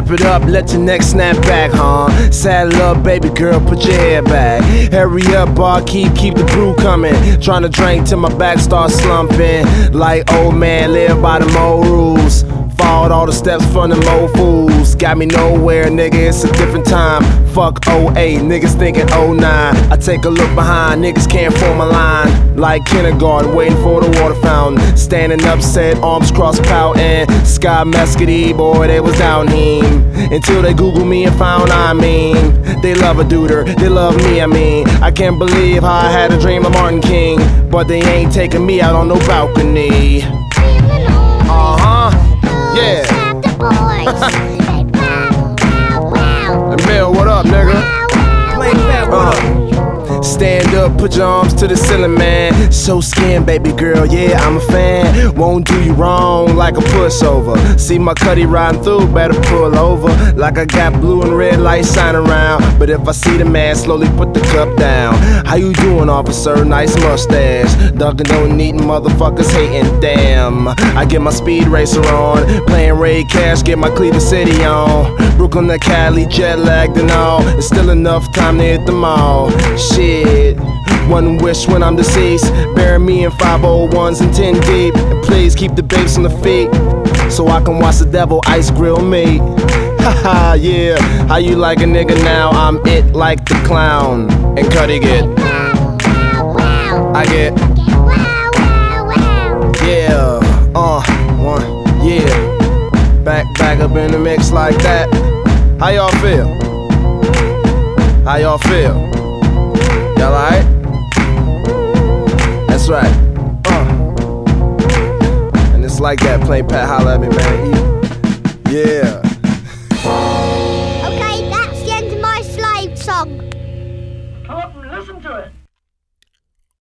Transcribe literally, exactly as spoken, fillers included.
Wrap it up, let your neck snap back, huh? Saddle up, baby girl, put your hair back. Hurry up, barkeep, keep the brew coming. Tryna drink till my back starts slumping. Like old man, live by the old rules. Followed all the steps from them old fools. Got me nowhere, nigga, it's a different time. Fuck oh eight, niggas thinking oh nine. I take a look behind, niggas can't form a line. Like kindergarten, waiting for the water fountain. Standing upset, arms crossed pouting. Sky Mescady, boy, they was down him. Until they Google me and found I mean. They love a duder, they love me, I mean. I can't believe how I had a dream of Martin King. But they ain't taking me out on no balcony. Uh-huh. Yeah. Emil, what up, nigga? Uh. Stand up, put your arms to the ceiling, man. So scared, baby girl, yeah, I'm a fan. Won't do you wrong like a pushover. See my cutty riding through, better pull over. Like I got blue and red lights shining around. But if I see the man, slowly put the cup down. How you doing, officer? Nice mustache. Dunkin' don't eating, motherfuckers hating, damn. I get my speed racer on, playing Ray Cash, get my Cleveland City on. Brooklyn to Cali, jet lagged and all. It's still enough time to hit the mall. Shit. One wish when I'm deceased. Bury me in five oh ones and ten deep. And please keep the babes on the feet, so I can watch the devil ice grill me. Haha, yeah. How you like a nigga now? I'm it like the clown. And Cuddy get. I get. Yeah. Uh, one. Yeah. Back, back up in the mix like that. How y'all feel? How y'all feel? Y'all alright? That's right. Uh. And it's like that. Plain Pat, holla at me, man. Yeah.